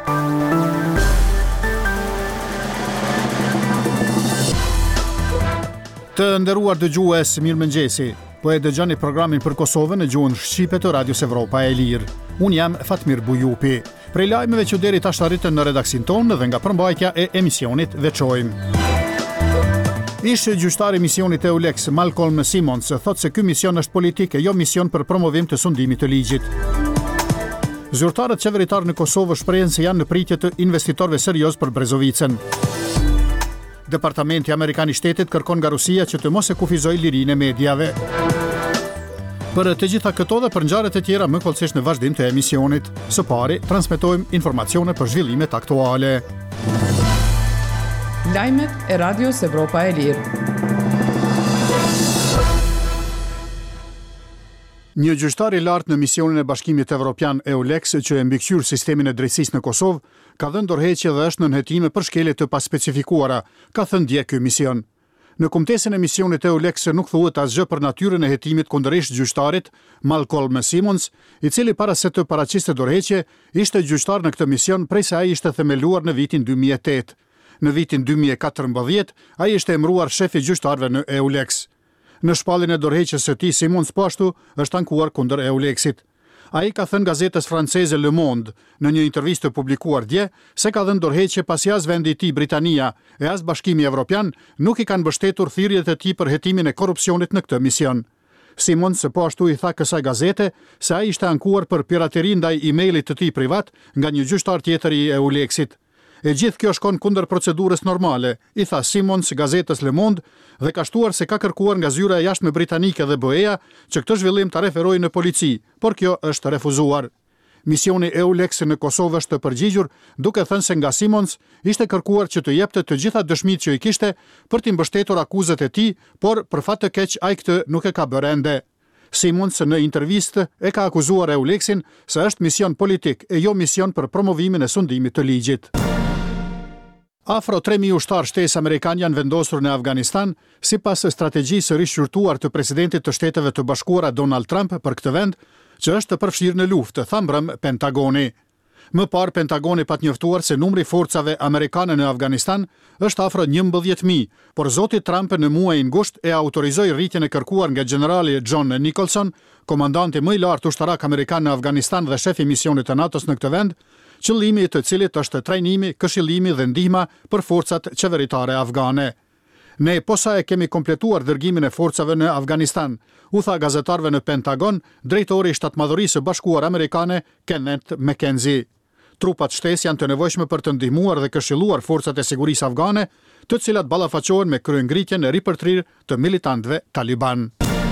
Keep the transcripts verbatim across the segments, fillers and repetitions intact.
Të nderuar dëgjues, mirëmëngjesi. Po e dëgjoni programin për Kosovën në gjuhën shqipe të Radios Evropa e Lirë. Unë jam Fatmir Bujupi. Prej lajmeve që deri tash arritën në redaksin tonë dhe nga përmbajtja e emisionit veçojmë. Ish gjyqtari i misionit EULEX Malcolm Simons thotë se ky mision është politik e jo mision për promovim të sundimit të ligjit. Zyrtarët qeveritar në Kosovë shprehen se janë në pritje të investitorëve serioz për Brezovicën. Departamenti Amerikan i Shtetit kërkon nga Rusia që të mos e kufizojë lirinë e mediave. Për të gjitha këto dhe për ngjarjet e tjera më kollësisht në vazhdim të emisionit. Së pari, transmetojmë informacione për zhvillimet aktuale. Lajmet e Radios Evropa e Lirë. Një gjyqtar i lartë në misionin e Bashkimit Evropian EULEX që e mbikëqyr sistemin e drejtësisë në Kosovë, ka dhënë dorëheqje dhe është në nënhetime për shkelje të paspecifikuara, ka thënë dje ky mision. Në kumtesën e misionit EULEX nuk thuhet asgjë për natyrën e hetimit kundërshtë gjyqtarit Malcolm Simons, i cili para se të paraqiste dorëheqje, ishte gjyqtar në këtë mision prej se ai ishte themeluar në vitin dy mijë e tetë. Në vitin dy mijë e katërmbëdhjetë, ai ishte emëruar shef i gjyqtarëve në EULEX. Në shpalljen e dorëheqjes së tij, Simons po ashtu është ankuar kundër EULEX-it. Ai ka thënë gazetës franceze Le Monde në një intervistë të publikuar dje se ka dhënë dorëheqje pasi as vendi i tij Britania e as Bashkimi Evropian nuk i kanë mbështetur thirrjet e tij për hetimin e korrupsionit në këtë mision. Simons po ashtu i tha kësaj gazete se ai ishte ankuar për pirateri ndaj emailit të tij privat nga një gjyqtar tjetër i EULEX-it. E gjithë kjo shkon kundër procedurës normale, i tha Simons gazetës Le Monde dhe ka shtuar se ka kërkuar nga zyra e jashtme britanike dhe B E-ja që këtë zhvillim ta referojë në polici, por kjo është refuzuar. Misioni EULEX në Kosovë është përgjigjur duke thënë se nga Simons ishte kërkuar që të jepte të gjitha dëshmitë që i kishte për t'i mbështetur akuzat e tij, por për fat të keq ai këtë nuk e ka bërë ende. Simons në intervistë e ka akuzuar EULEX-in se është mision politik e jo mision për promovimin e sundimit të ligjit. Afro tre mijë ushtarë shtesë amerikan janë vendosur në Afganistan sipas strategjisë së rishqyrtuar të presidentit të Shteteve të Bashkuara Donald Trump për këtë vend, që është të përfshirë në luftë, tha mbrëm Pentagoni. Më parë Pentagoni pat njoftuar se numri forcave amerikane në Afganistan është afro njëmbëdhjetë mijë, por zoti Trump në muajin gusht e autorizoi rritjen e kërkuar nga generali John Nicholson, komandanti më i lartë ushtarak amerikan në Afganistan dhe shefi i misionit të NATO-s në këtë vend, qëllimi i të cilit është trajnimi, këshillimi dhe ndihma për forcat qeveritare afgane. Ne posa e kemi kompletuar dërgimin e forcave në Afganistan, u tha gazetarëve në Pentagon, drejtori i Shtatmadhërisë së Bashkuar Amerikane Kenneth McKenzie. Trupat shtesë janë të nevojshme për të ndihmuar dhe këshilluar forcat e sigurisë afgane, të cilat ballafaqohen me kryengritjen e ripërtrirë të militantëve Taliban.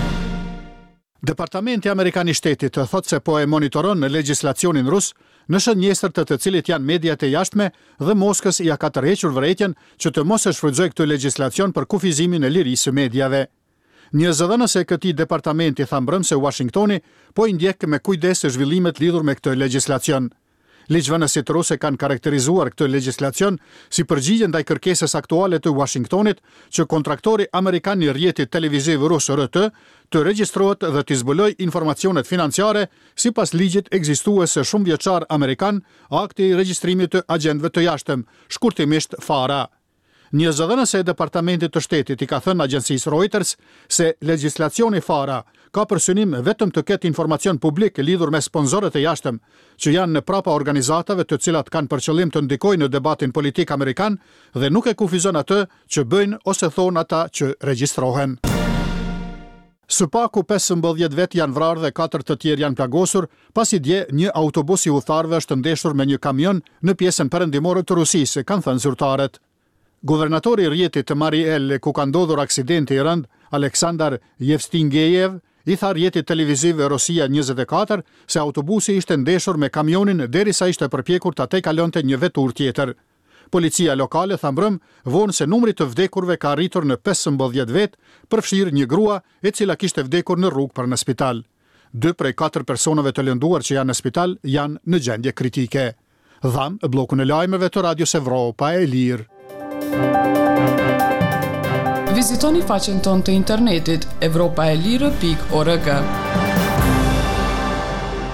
Departamenti Amerikan i Shtetit thotë se po e monitoron në legjislacionin rus në shënjestër të të cilit janë mediat e jashtme dhe Moskës ja ka tërhequr vërejtjen që të mos e shfrytëzojë këtë legjislacion për kufizimin e lirisë së mediave. Një zëdhënës e këtij departamenti tha mbrëm se Washingtoni po i ndjek me kujdes zhvillimet lidhur me këtë legjislacion. Ligjvënësit rusë kanë karakterizuar këtë legjislacion si përgjigje ndaj kërkesës aktuale të Washingtonit që kontraktori amerikan i rrjetit televiziv rus R T të regjistrohet dhe të zbulojë informacionet financiare sipas ligjit ekzistues së shumë vjeçar amerikan, akti i regjistrimit të agjentëve të jashtëm, shkurtimisht FARA. Një zëdhënës e Departamentit të Shtetit i ka thënë agjencisë Reuters se legjislacioni FARA ka për synim vetëm të ketë informacion publik lidhur me sponsorët e jashtëm, që janë në prapa organizatave të cilat kanë për qëllim të ndikojnë në debatin politik amerikan dhe nuk e kufizon atë që bëjnë ose thonë ata që regjistrohen. Së paku pesëmbëdhjetë vet janë vrarë dhe katër të tjerë janë plagosur, pasi dje një autobus i udhëtarëve është ndeshur me një kamion në pjesën perëndimore të Rusisë, kanë thënë zyrtarët. Guvernatori i rrjetit të Mariel, ku ka ndodhur aksidenti i rënd, Aleksandar Yevstingejev, i tha rrjetit televiziv Rosia njëzet e katër se autobusi ishte ndeshur me kamionin derisa ishte përpjekur ta tejkalonte një vetur tjetër. Policia lokale tha mbrëm vonë se numri të vdekurve ka arritur në pesëmbëdhjetë vet, përfshirë një grua e cila kishte vdekur në rrugë për në spital. Dy prej katër personave të lënduar që janë në spital janë në gjendje kritike. Dham bllokun e lajmeve të Radios Evropa e Lirë. Vizitoni faqen tonë të internetit evropaelire pikë org.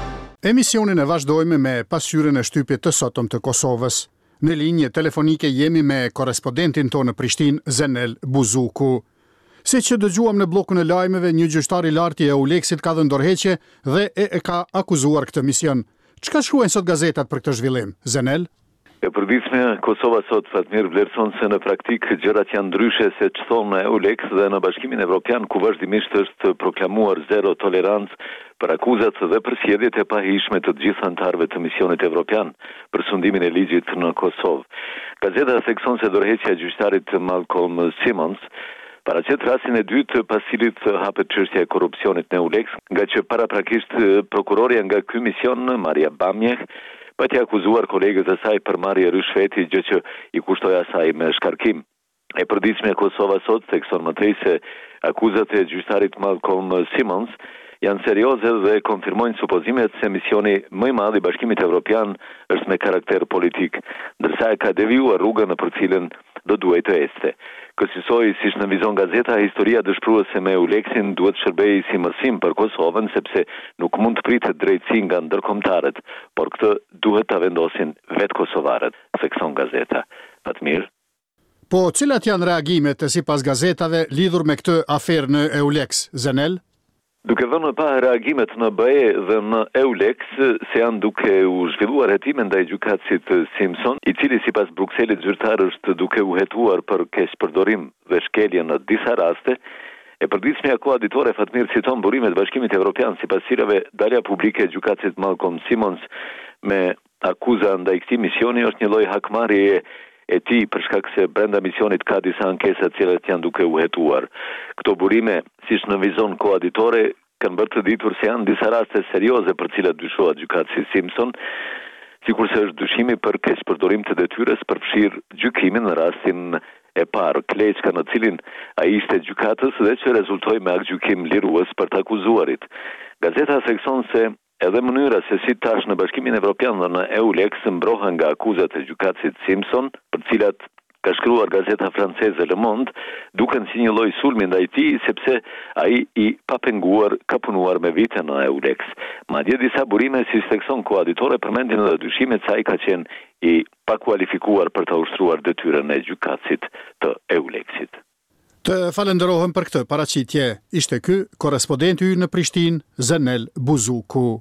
Emisionin e vazhdojmë me pasqyrën e shtypjet të sotëm të Kosovës. Në linje telefonike jemi me korespondentin tonë në Prishtinë, Zenel Buzuku. Si që dëgjuam në blokun e lajmeve, një gjyqtar i lartë i EULEX-it ka dhënë dorëheqje dhe e, e ka akuzuar këtë mision. Çka shkruajnë sot gazetat për këtë zhvillim? Zenel? E përditshme, Kosova sot Fatmir vlerëson se në praktik gjërat janë ndryshe se ç'thon në EULEX dhe në Bashkimin Evropian, ku vazhdimisht është proklamuar zero tolerancë për akuzat dhe përsjedhjet e pahishme të gjithë anëtarëve të misionit evropian për sundimin e ligjit në Kosovë. Gazeta thekson se dorëheqja e gjyqtarit Malcolm Simons paraqet rastin e dytë pas cilit hapet çështja e korrupsionit në EULEX, nga që paraprakisht prokuroria nga ky mision, Maria Bamjeh, pati akuzuar kolegët e saj për marrje rishveti, gjë që i kushtoi asaj me shkarkim. E përditshme Kosova sot thekson më tej se akuzat e gjyqtarit Malcolm Simons janë serioze dhe konfirmojnë supozimet se misioni më i madh i Bashkimit Evropian është me karakter politik, ndërsa e ka devijuar rrugën në për cilën do duhej të ecte. Kësaj, siç në vizon gazeta, historia dëshpëruese me EULEX-in duhet shërbejë si mësim për Kosovën, sepse nuk mund të pritet drejtësi nga ndërkombëtarët, por këtë duhet ta vendosin vetë kosovarët, thekson gazeta. Fatmir. Po, cilat janë reagimet e sipas gazetave lidhur me këtë aferë në EULEX, Zenel? Duke vënë pa reagimet në B E dhe në EULEX, se janë duke u zhvilluar hetime ndaj gjykatësit Simpson, i cili sipas Brukselit zyrtar është duke u hetuar për keqpërdorim dhe shkelje në disa raste, e përditshmja koaditore Fatmir citon burimet Bashkimit Evropian sipas cilave dalja publike e gjykatësit Malcolm Simons me akuza ndaj këtij misioni është një lloj hakmarrjeje e tij për shkak se brenda misionit ka disa ankesa të cilat janë duke u hetuar. Këto burime, siç në vizon koaditore, kanë bërë të ditur se janë disa raste serioze për cilat dyshohet gjykatësi Simpson, sikurse është dyshimi për keqpërdorim të detyrës për fshirë gjykimin në rastin e parë, Kleçka, në cilin ai ishte gjykatës dhe që rezultoi me aktgjykim lirues për të akuzuarit. Gazeta thekson se edhe mënyra se si tash në Bashkimin Evropian dhe në EULEX mbrohen nga akuzat e gjykatësit Simpson, për cilat ka shkruar gazeta franceze Le Monde, duken si një lloj sulmi ndaj tij, sepse ai i papenguar ka punuar me vite në EULEX. Madje disa burime, si thekson koaditore, përmendin edhe dyshimet se ai ka qenë i pakualifikuar për të ushtruar detyrën e gjykatësit të EULEX-it. Të falenderohem për këtë paraqitje. Ishte ky korrespondenti ynë në Prishtinë, Zenel Buzuku.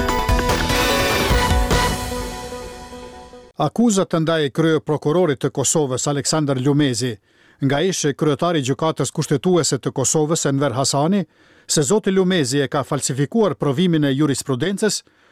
Akuzat ndaj kryeprokurorit të Kosovës Aleksandar Lumezi, nga ish kryetari i gjykatës kushtetuese të Kosovës Enver Hasani, se zoti Lumezi e ka falsifikuar provimin e jurisprudencës